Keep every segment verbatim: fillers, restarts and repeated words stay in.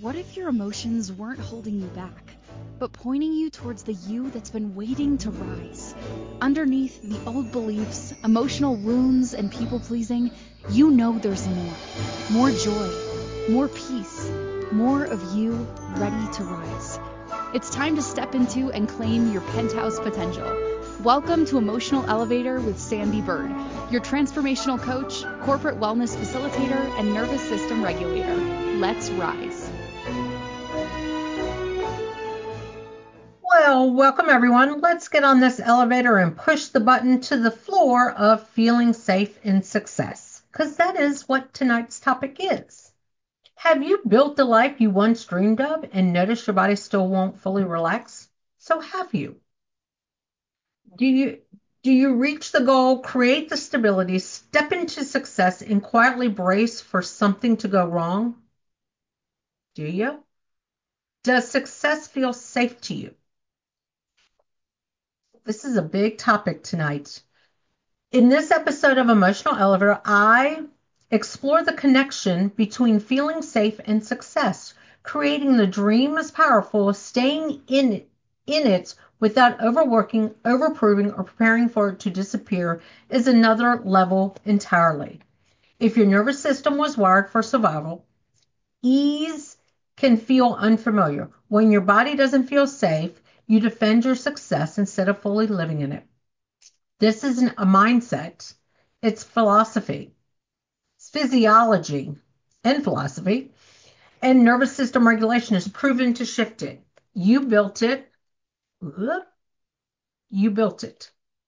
What if your emotions weren't holding you back, but pointing you towards the you that's been waiting to rise? Underneath the old beliefs, emotional wounds, and people-pleasing, you know there's more. More joy, more peace, more of you ready to rise. It's time to step into and claim your penthouse potential. Welcome to Emotional Elevator with Sandy Bird, your transformational coach, corporate wellness facilitator, and nervous system regulator. Let's rise. Well, welcome everyone. Let's get on this elevator and push the button to the floor of feeling safe in success, because that is what tonight's topic is. Have you built the life you once dreamed of and noticed your body still won't fully relax? So have you? Do you do you reach the goal, create the stability, step into success, and quietly brace for something to go wrong? Do you? Does success feel safe to you? This is a big topic tonight. In this episode of Emotional Elevator, I explore the connection between feeling safe and success. Creating the dream is powerful. Staying in it, in it without overworking, overproving, or preparing for it to disappear is another level entirely. If your nervous system was wired for survival, ease can feel unfamiliar. When your body doesn't feel safe, you defend your success instead of fully living in it. This isn't a mindset, it's philosophy, it's physiology and philosophy, and nervous system regulation is proven to shift it. You built it. You built it.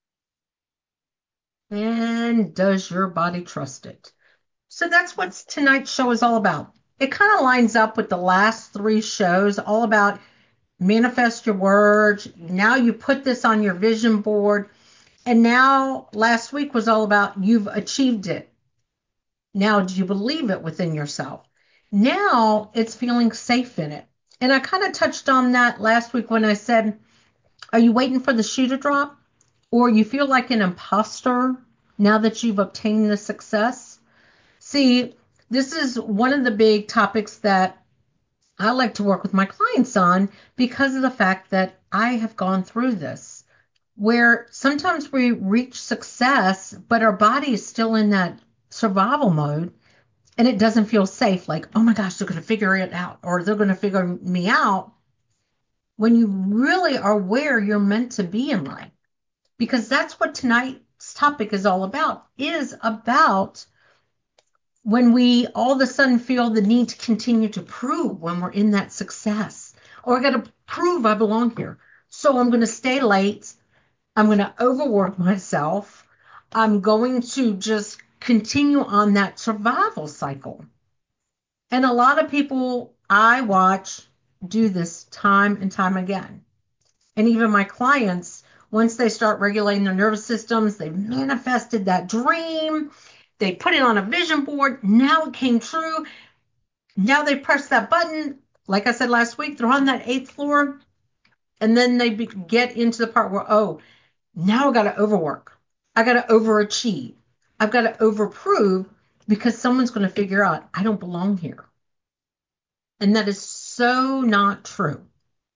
And does your body trust it? So that's what tonight's show is all about. It kind of lines up with the last three shows, all about manifest your words. Now you put this on your vision board. And now last week was all about you've achieved it. Now, do you believe it within yourself? Now it's feeling safe in it. And I kind of touched on that last week when I said, are you waiting for the shoe to drop? Or you feel like an imposter now that you've obtained the success? See, this is one of the big topics that I like to work with my clients on because of the fact that I have gone through this, where sometimes we reach success, but our body is still in that survival mode and it doesn't feel safe. Like, oh my gosh, they're going to figure it out or they're going to figure me out, when you really are where you're meant to be in life. Because that's what tonight's topic is all about, is about when we all of a sudden feel the need to continue to prove when we're in that success. Or I got to prove I belong here. So I'm going to stay late. I'm going to overwork myself. I'm going to just continue on that survival cycle. And a lot of people I watch do this time and time again. And even my clients, once they start regulating their nervous systems, they've manifested that dream. They put it on a vision board. Now it came true. Now they press that button. Like I said last week, they're on that eighth floor. And then they be- get into the part where, oh, now I got to overwork. I got to overachieve. I've got to overprove because someone's going to figure out I don't belong here. And that is so not true.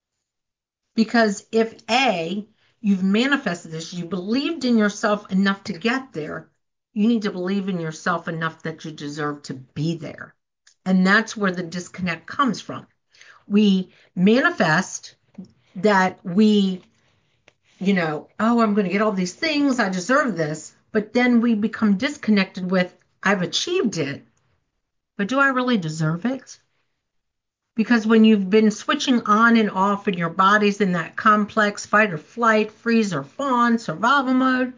Because if A, you've manifested this, you believed in yourself enough to get there, you need to believe in yourself enough that you deserve to be there. And that's where the disconnect comes from. We manifest that we, you know, oh, I'm going to get all these things, I deserve this. But then we become disconnected with, I've achieved it, but do I really deserve it? Because when you've been switching on and off and your body's in that complex fight or flight, freeze or fawn, survival mode,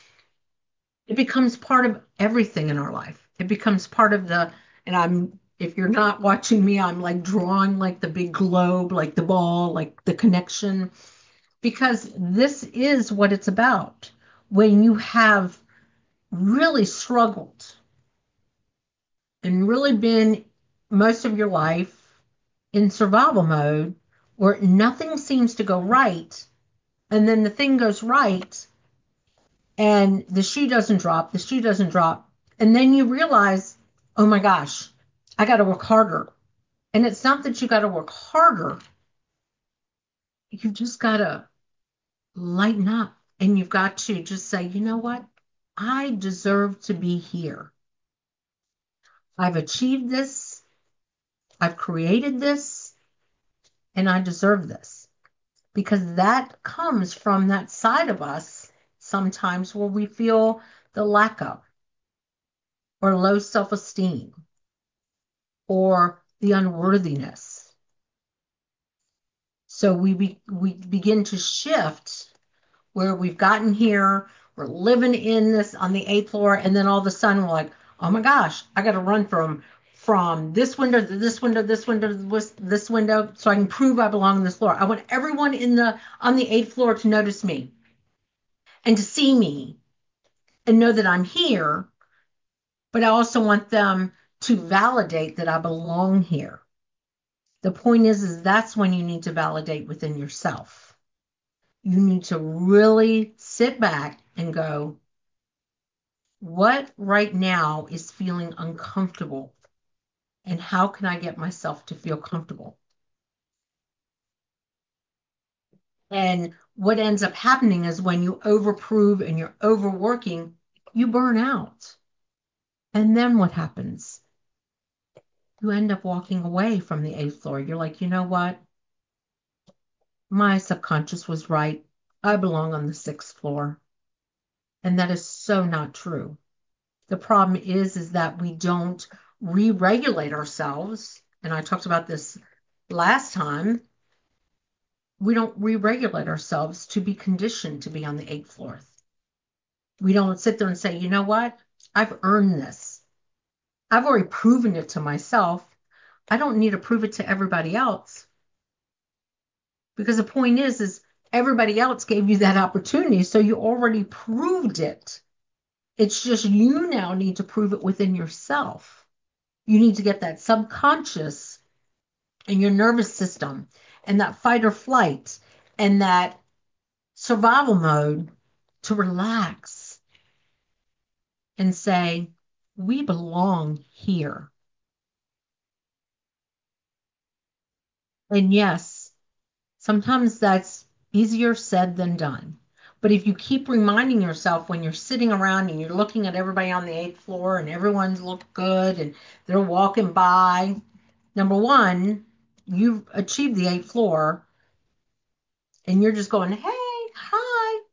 it becomes part of everything in our life. It becomes part of the, and I'm, if you're not watching me, I'm like drawing like the big globe, like the ball, like the connection, because this is what it's about. When you have really struggled and really been most of your life in survival mode where nothing seems to go right, and then the thing goes right and the shoe doesn't drop, the shoe doesn't drop, and then you realize, oh my gosh, I got to work harder. And it's not that you got to work harder. You've just got to lighten up and you've got to just say, you know what? I deserve to be here. I've achieved this. I've created this and I deserve this. Because that comes from that side of us sometimes where we feel the lack of or low self-esteem or the unworthiness. So we be, we begin to shift where we've gotten here, we're living in this on the eighth floor, and then all of a sudden we're like, oh my gosh, I got to run from from this window to this window, this window to this, this window, so I can prove I belong on this floor. I want everyone in the on the eighth floor to notice me and to see me and know that I'm here, but I also want them to validate that I belong here. The point is, is that's when you need to validate within yourself. You need to really sit back and go, what right now is feeling uncomfortable? And how can I get myself to feel comfortable? And what ends up happening is when you overprove and you're overworking, you burn out. And then what happens? You end up walking away from the eighth floor. You're like, you know what? My subconscious was right. I belong on the sixth floor. And that is so not true. The problem is, is that we don't re-regulate ourselves. And I talked about this last time. We don't re-regulate ourselves to be conditioned to be on the eighth floor. We don't sit there and say, you know what? I've earned this. I've already proven it to myself. I don't need to prove it to everybody else. Because the point is, is everybody else gave you that opportunity, so you already proved it. It's just you now need to prove it within yourself. You need to get that subconscious and your nervous system and that fight or flight and that survival mode to relax and say, we belong here. And yes, sometimes that's easier said than done. But if you keep reminding yourself when you're sitting around and you're looking at everybody on the eighth floor and everyone's look good and they're walking by, number one, you've achieved the eighth floor and you're just going, hey, hi.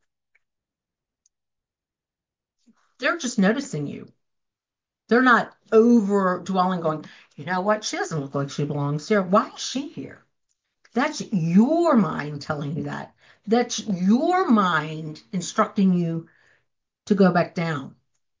They're just noticing you. They're not over dwelling, going, you know what? She doesn't look like she belongs here. Why is she here? That's your mind telling you that. That's your mind instructing you to go back down.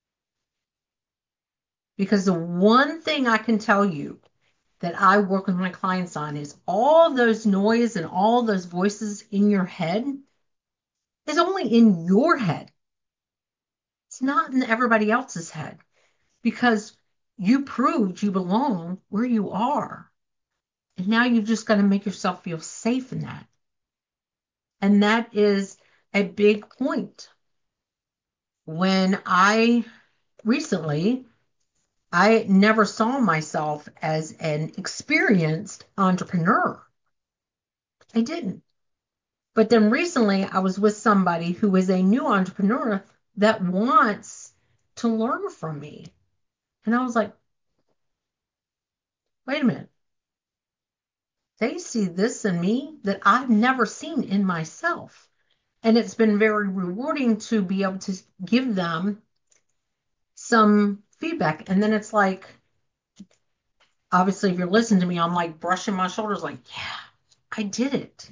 Because the one thing I can tell you that I work with my clients on is all those noise and all those voices in your head is only in your head. It's not in everybody else's head because you proved you belong where you are. And now you've just got to make yourself feel safe in that. And that is a big point. When I recently, I never saw myself as an experienced entrepreneur. I didn't. But then recently, I was with somebody who is a new entrepreneur that wants to learn from me. And I was like, wait a minute. They see this in me that I've never seen in myself. And it's been very rewarding to be able to give them some feedback. And then it's like, obviously, if you're listening to me, I'm like brushing my shoulders, like, yeah, I did it.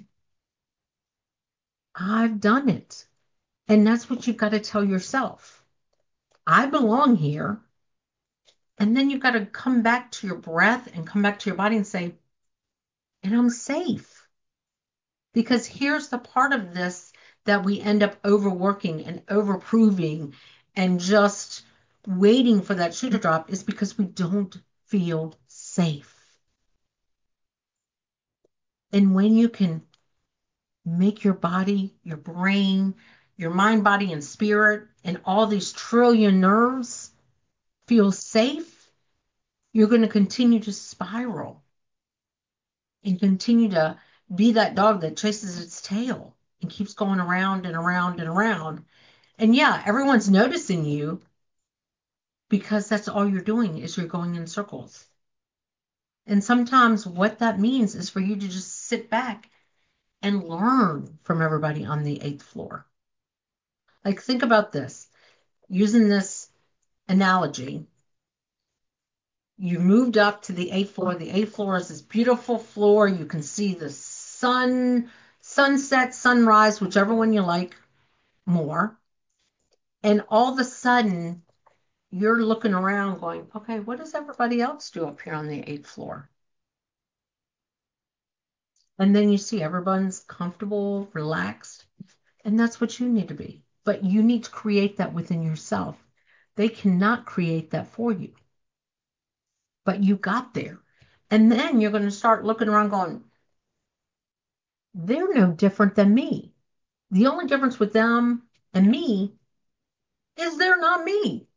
I've done it. And that's what you've got to tell yourself. I belong here. And then you've got to come back to your breath and come back to your body and say, and I'm safe. Because here's the part of this that we end up overworking and overproving and just waiting for that shoe to drop is because we don't feel safe. And when you can make your body, your brain, your mind, body, and spirit, and all these trillion nerves feel safe, you're going to continue to spiral. and continue to be that dog that chases its tail and keeps going around and around and around. And yeah, everyone's noticing you because that's all you're doing is you're going in circles. And sometimes what that means is for you to just sit back and learn from everybody on the eighth floor. Like, think about this. Using this analogy, you moved up to the eighth floor. The eighth floor is this beautiful floor. You can see the sun, sunset, sunrise, whichever one you like more. And all of a sudden, you're looking around going, okay, what does everybody else do up here on the eighth floor? And then you see everyone's comfortable, relaxed, and that's what you need to be. But you need to create that within yourself. They cannot create that for you. But you got there. And then you're going to start looking around going, they're no different than me. The only difference with them and me is they're not me.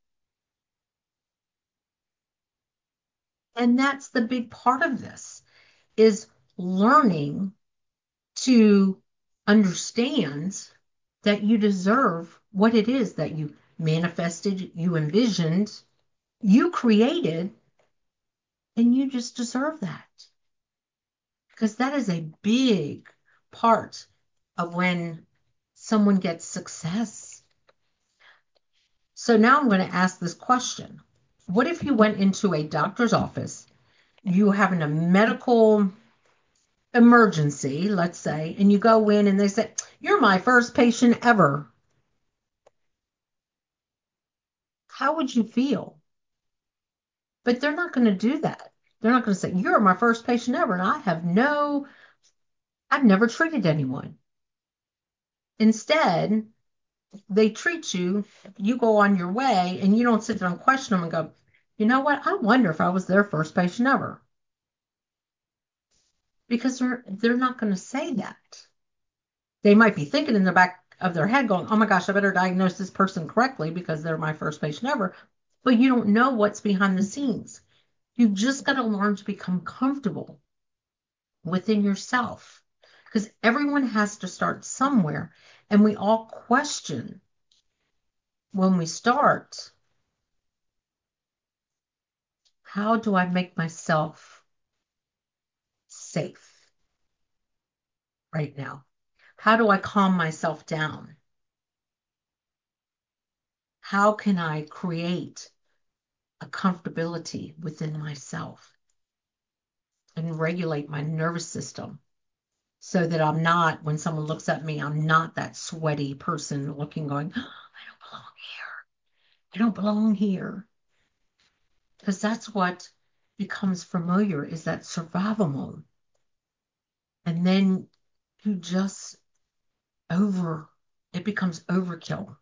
And that's the big part of this, is learning to understand that you deserve what it is that you manifested, you envisioned, you created, and you just deserve that. Because that is a big part of when someone gets success. So now I'm going to ask this question. What if you went into a doctor's office, you having a medical emergency, let's say, and you go in and they say, you're my first patient ever. How would you feel? But they're not going to do that. They're not going to say, you're my first patient ever, and I have no, I've never treated anyone. Instead, they treat you, you go on your way, and you don't sit there and question them and go, you know what? I wonder if I was their first patient ever. Because they're, they're not going to say that. They might be thinking in the back of their head going, oh my gosh, I better diagnose this person correctly because they're my first patient ever. But you don't know what's behind the scenes. You've just got to learn to become comfortable within yourself, because everyone has to start somewhere. And we all question when we start, how do I make myself safe right now? How do I calm myself down? How can I create a comfortability within myself and regulate my nervous system so that I'm not, when someone looks at me, I'm not that sweaty person looking, going, oh, I don't belong here. I don't belong here. Because that's what becomes familiar, is that survival mode. And then you just over, it becomes overkill.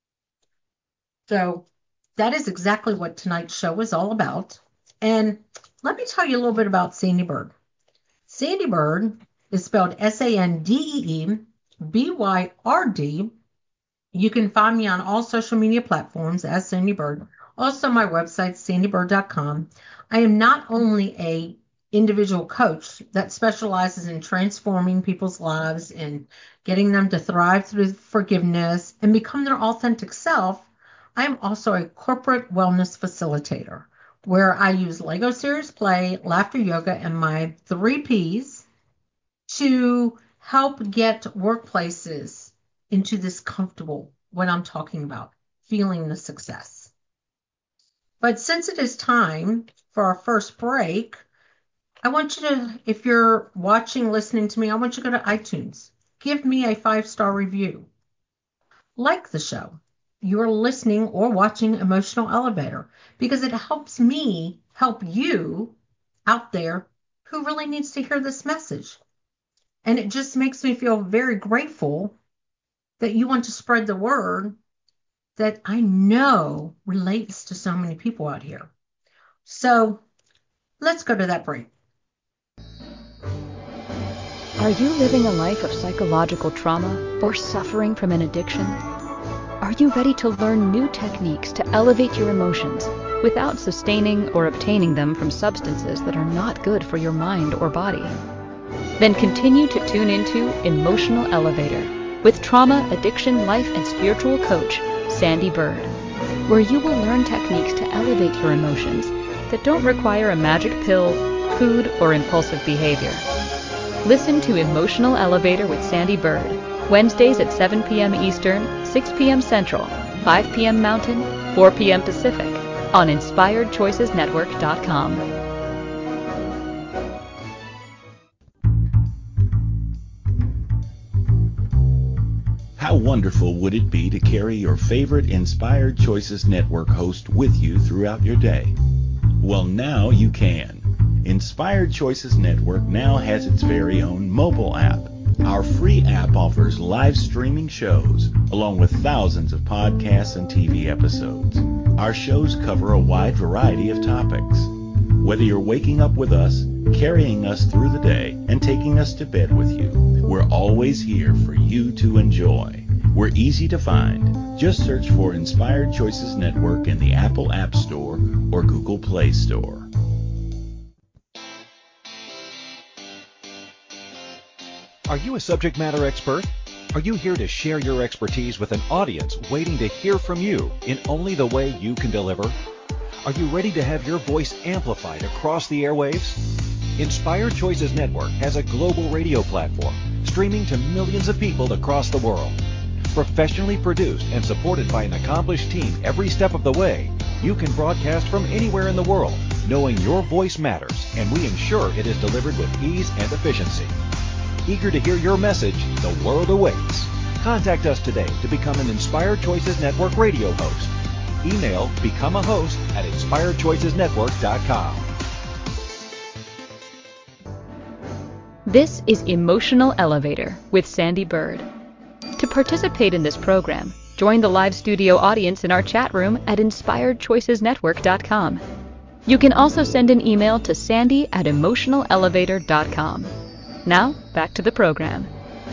So that is exactly what tonight's show is all about. And let me tell you a little bit about Sandy Bird. Sandy Bird is spelled S A N D E E B Y R D. You can find me on all social media platforms as Sandy Bird. Also, my website, sandy bird dot com. I am not only a individual coach that specializes in transforming people's lives and getting them to thrive through forgiveness and become their authentic self, I am also a corporate wellness facilitator where I use Lego Serious Play, Laughter Yoga, and my three Ps to help get workplaces into this comfortable, what I'm talking about, feeling the success. But since it is time for our first break, I want you to, if you're watching, listening to me, I want you to go to iTunes. Give me a five-star review. Like the show. You're listening or watching Emotional Elevator because it helps me help you out there who really needs to hear this message. And it just makes me feel very grateful that you want to spread the word that I know relates to so many people out here. So let's go to that break. Are you living a life of psychological trauma or suffering from an addiction? Are you ready to learn new techniques to elevate your emotions without sustaining or obtaining them from substances that are not good for your mind or body? Then continue to tune into Emotional Elevator with trauma, addiction, life, and spiritual coach, Sandy Bird, where you will learn techniques to elevate your emotions that don't require a magic pill, food, or impulsive behavior. Listen to Emotional Elevator with Sandy Bird, Wednesdays at seven p.m. Eastern, six p.m. Central, five p.m. Mountain, four p.m. Pacific, on inspired choices network dot com. How wonderful would it be to carry your favorite Inspired Choices Network host with you throughout your day? Well, now you can. Inspired Choices Network now has its very own mobile app. Our free app offers live streaming shows, along with thousands of podcasts and T V episodes. Our shows cover a wide variety of topics. Whether you're waking up with us, carrying us through the day, and taking us to bed with you, we're always here for you to enjoy. We're easy to find. Just search for Inspired Choices Network in the Apple App Store or Google Play Store. Are you a subject matter expert? Are you here to share your expertise with an audience waiting to hear from you in only the way you can deliver? Are you ready to have your voice amplified across the airwaves? Inspired Choices Network has a global radio platform streaming to millions of people across the world. Professionally produced and supported by an accomplished team every step of the way, you can broadcast from anywhere in the world, knowing your voice matters, and we ensure it is delivered with ease and efficiency. Eager to hear your message, the world awaits. Contact us today to become an Inspired Choices Network radio host. Email become a host at inspired choices network dot com. This is Emotional Elevator with Sandy Bird. To participate in this program, join the live studio audience in our chat room at inspired choices network dot com. You can also send an email to sandy at emotional elevator dot com. Now, back to the program.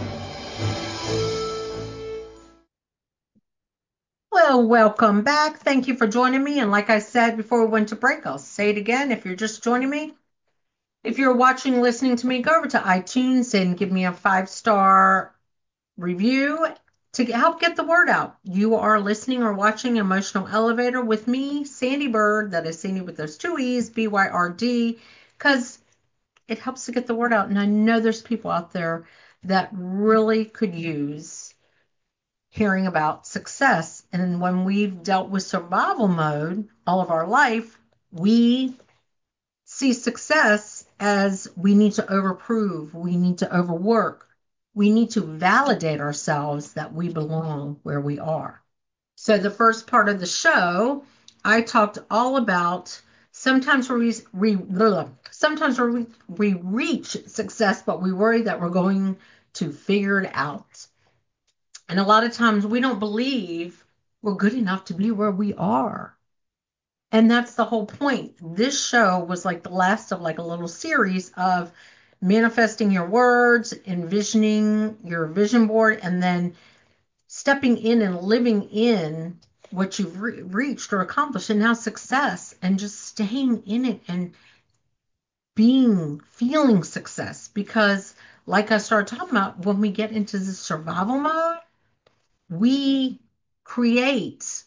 Well, welcome back. Thank you for joining me. And like I said before we went to break, I'll say it again. If you're just joining me, if you're watching, listening to me, go over to iTunes and give me a five-star review to help get the word out. You are listening or watching Emotional Elevator with me, Sandy Bird. That is Sandy with those two E's, B Y R D, because it helps to get the word out. And I know there's people out there that really could use hearing about success. And when we've dealt with survival mode all of our life, we see success as we need to overprove, we need to overwork, we need to validate ourselves that we belong where we are. So the first part of the show, I talked all about sometimes we, we sometimes we, we reach success, but we worry that we're going to figure it out. And a lot of times we don't believe we're good enough to be where we are. And that's the whole point. This show was like the last of like a little series of manifesting your words, envisioning your vision board, and then stepping in and living in what you've re- reached or accomplished, and now success, and just staying in it and being, feeling success. Because like I started talking about, when we get into the survival mode, we create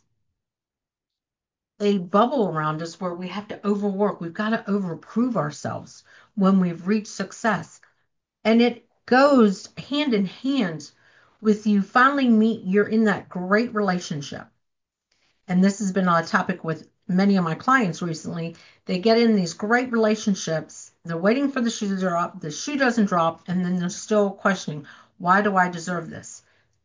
a bubble around us where we have to overwork. We've got to overprove ourselves when we've reached success. And it goes hand in hand with you finally meet, you're in that great relationship. And this has been a topic with many of my clients recently. They get in these great relationships. They're waiting for the shoe to drop. The shoe doesn't drop. And then they're still questioning, why do I deserve this?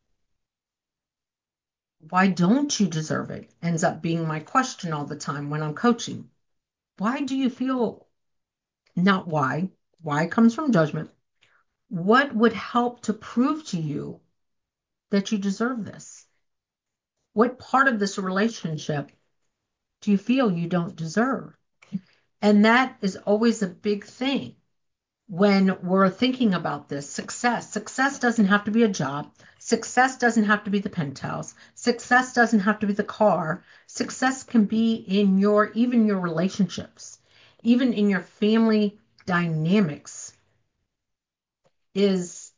Why don't you deserve it? Ends up being my question all the time when I'm coaching. Why do you feel, not why, why comes from judgment. What would help to prove to you that you deserve this? What part of this relationship do you feel you don't deserve? And that is always a big thing when we're thinking about this. Success. Success doesn't have to be a job. Success doesn't have to be the penthouse. Success doesn't have to be the car. Success can be in your, even your relationships, even in your family dynamics. is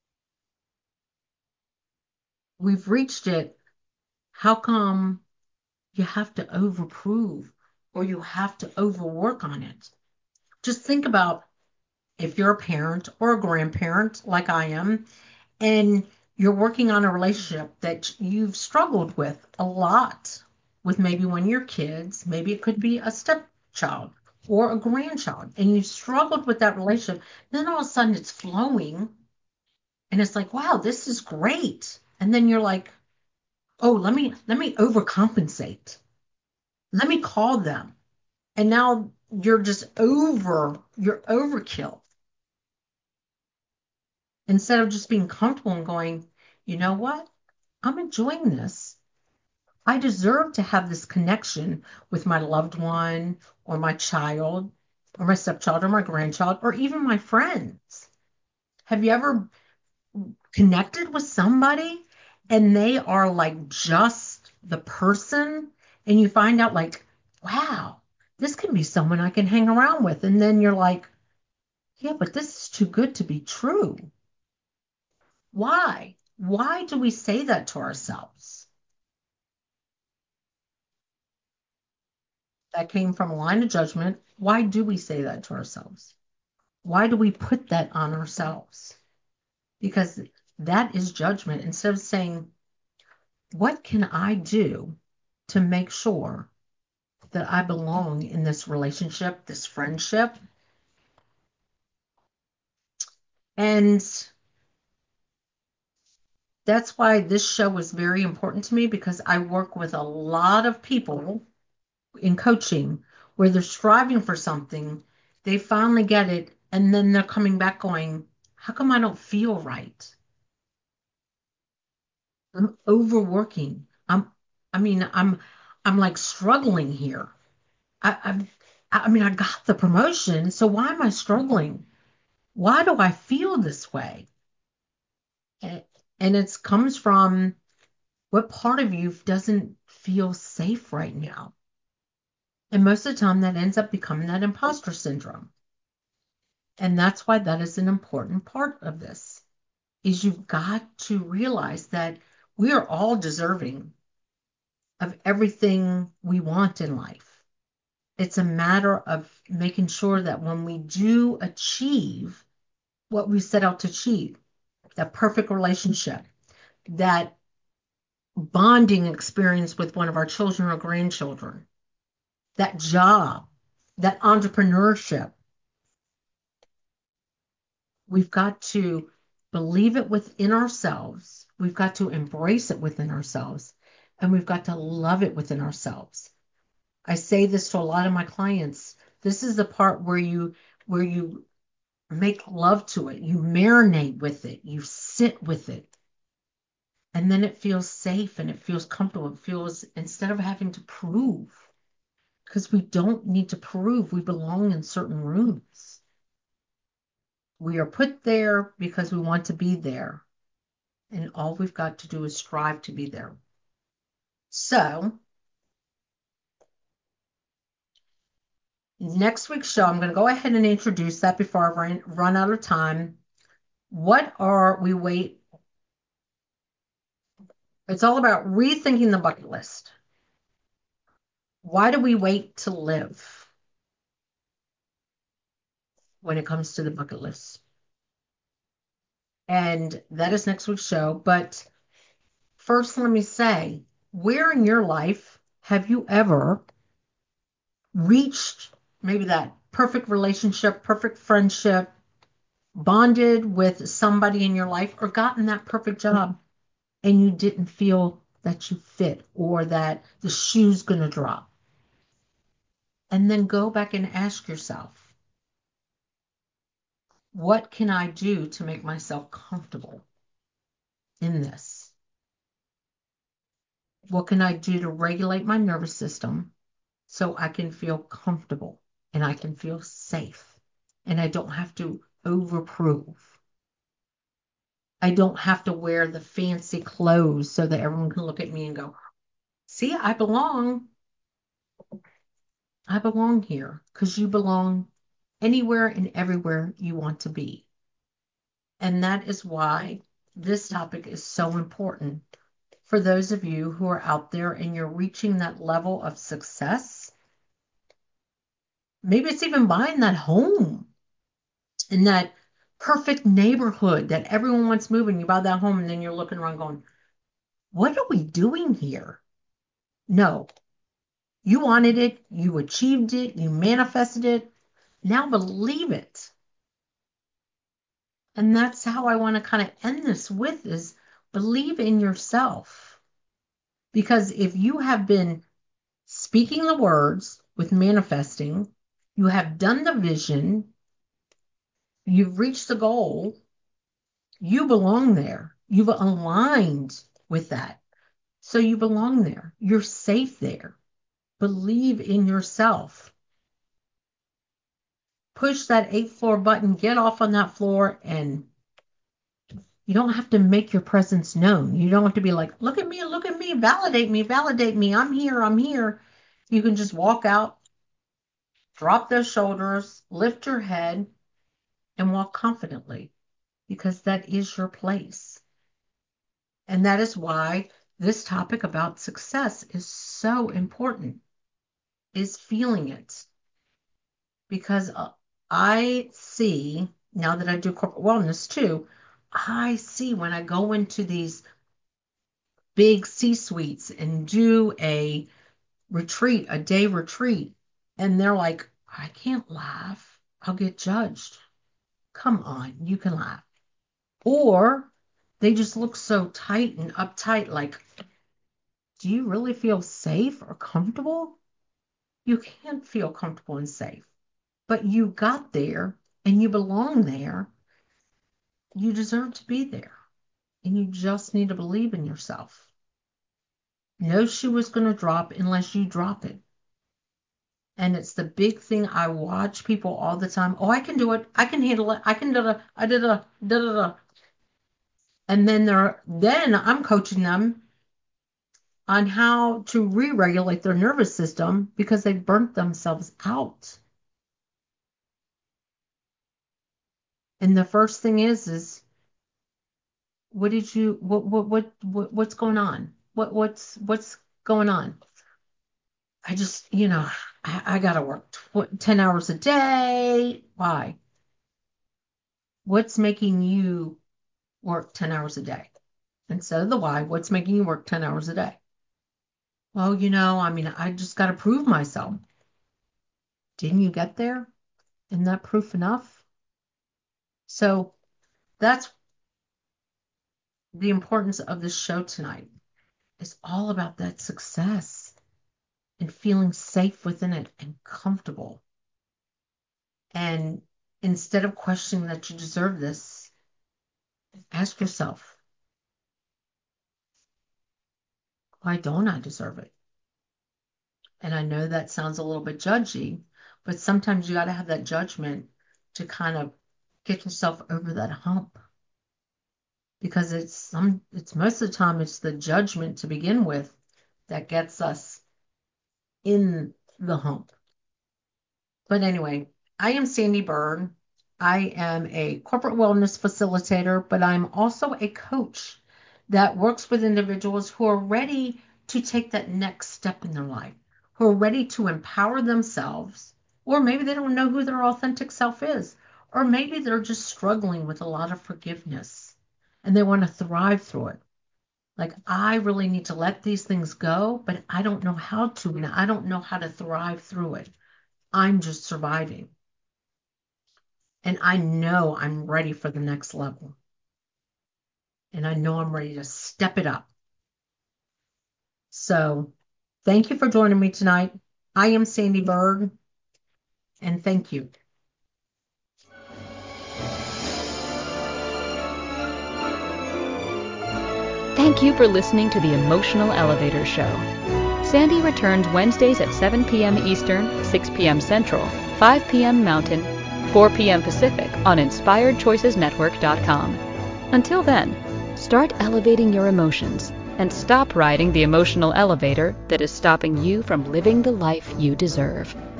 we've reached it. How come you have to overprove or you have to overwork on it? Just think about if you're a parent or a grandparent like I am, and you're working on a relationship that you've struggled with a lot with maybe one of your kids, maybe it could be a stepchild or a grandchild, and you've struggled with that relationship, then all of a sudden it's flowing and it's like, wow, this is great. And then you're like, oh, let me let me overcompensate. Let me call them. And now you're just over, you're overkill. Instead of just being comfortable and going, you know what? I'm enjoying this. I deserve to have this connection with my loved one or my child or my stepchild or my grandchild or even my friends. Have you ever connected with somebody and they are like just the person and you find out like, wow, this can be someone I can hang around with. And then you're like, yeah, but this is too good to be true. Why? Why do we say that to ourselves? That came from a line of judgment. Why do we say that to ourselves? Why do we put that on ourselves? Because that is judgment. Instead of saying, what can I do to make sure that I belong in this relationship, this friendship? And that's why this show was very important to me, because I work with a lot of people in coaching where they're striving for something, they finally get it, and then they're coming back going, how come I don't feel right? I'm overworking. I'm, I mean, I'm, I'm like struggling here. I, I'm, I mean, I got the promotion, so why am I struggling? Why do I feel this way? And, and it comes from what part of you doesn't feel safe right now? And most of the time that ends up becoming that imposter syndrome. And that's why that is an important part of this, is you've got to realize that we are all deserving of everything we want in life. It's a matter of making sure that when we do achieve what we set out to achieve, that perfect relationship, that bonding experience with one of our children or grandchildren, that job, that entrepreneurship, we've got to believe it within ourselves. We've got to embrace it within ourselves, and we've got to love it within ourselves. I say this to a lot of my clients. This is the part where you where you make love to it. You marinate with it. You sit with it. And then it feels safe and it feels comfortable. It feels, instead of having to prove, because we don't need to prove we belong in certain rooms. We are put there because we want to be there. And all we've got to do is strive to be there. So, next week's show, I'm going to go ahead and introduce that before I run, run out of time. What are we wait? It's all about rethinking the bucket list. Why do we wait to live when it comes to the bucket list? And that is next week's show. But first, let me say, where in your life have you ever reached maybe that perfect relationship, perfect friendship, bonded with somebody in your life, or gotten that perfect job and you didn't feel that you fit or that the shoe's going to drop? And then go back and ask yourself, what can I do to make myself comfortable in this? What can I do to regulate my nervous system so I can feel comfortable and I can feel safe and I don't have to overprove? I don't have to wear the fancy clothes so that everyone can look at me and go, see, I belong. I belong here, because you belong anywhere and everywhere you want to be. And that is why this topic is so important for those of you who are out there and you're reaching that level of success. Maybe it's even buying that home in that perfect neighborhood that everyone wants moving. You buy that home and then you're looking around going, what are we doing here? No, you wanted it, you achieved it, you manifested it. Now believe it. And that's how I want to kind of end this with is believe in yourself. Because if you have been speaking the words with manifesting, you have done the vision, you've reached the goal, you belong there. You've aligned with that. So you belong there. You're safe there. Believe in yourself. Push that eighth floor button, get off on that floor, and you don't have to make your presence known. You don't have to be like, look at me, look at me, validate me, validate me. I'm here, I'm here. You can just walk out, drop those shoulders, lift your head, and walk confidently because that is your place. And that is why this topic about success is so important, is feeling it. Because uh, I see, now that I do corporate wellness too, I see when I go into these big C-suites and do a retreat, a day retreat, and they're like, I can't laugh. I'll get judged. Come on, you can laugh. Or they just look so tight and uptight, like, do you really feel safe or comfortable? You can't feel comfortable and safe. But you got there and you belong there. You deserve to be there. And you just need to believe in yourself. No shoe is going to drop unless you drop it. And it's the big thing I watch people all the time. Oh, I can do it. I can handle it. I can do it. I did it. Da da da. And then they're then I'm coaching them on how to re-regulate their nervous system because they burnt themselves out. And the first thing is, is what did you, what, what, what, what what's going on? What, what's, what's going on? I just, you know, I, I got to work tw- ten hours a day. Why? What's making you work ten hours a day? Instead of the why, what's making you work ten hours a day? Well, you know, I mean, I just got to prove myself. Didn't you get there? Isn't that proof enough? So that's the importance of this show tonight. It's all about that success and feeling safe within it and comfortable. And instead of questioning that you deserve this, ask yourself, why don't I deserve it? And I know that sounds a little bit judgy, but sometimes you got to have that judgment to kind of get yourself over that hump. Because it's some, it's most of the time it's the judgment to begin with that gets us in the hump. But anyway, I am Sandy Byrd. I am a corporate wellness facilitator, but I'm also a coach that works with individuals who are ready to take that next step in their life, who are ready to empower themselves, or maybe they don't know who their authentic self is, or maybe they're just struggling with a lot of forgiveness and they want to thrive through it. Like, I really need to let these things go, but I don't know how to, and I don't know how to thrive through it. I'm just surviving. And I know I'm ready for the next level. And I know I'm ready to step it up. So thank you for joining me tonight. I am Sandy Byrd, and thank you. Thank you for listening to the Emotional Elevator Show. Sandy returns Wednesdays at seven p.m. Eastern, six p.m. Central, five p.m. Mountain, four p.m. Pacific on inspired choices network dot com. Until then, start elevating your emotions and stop riding the emotional elevator that is stopping you from living the life you deserve.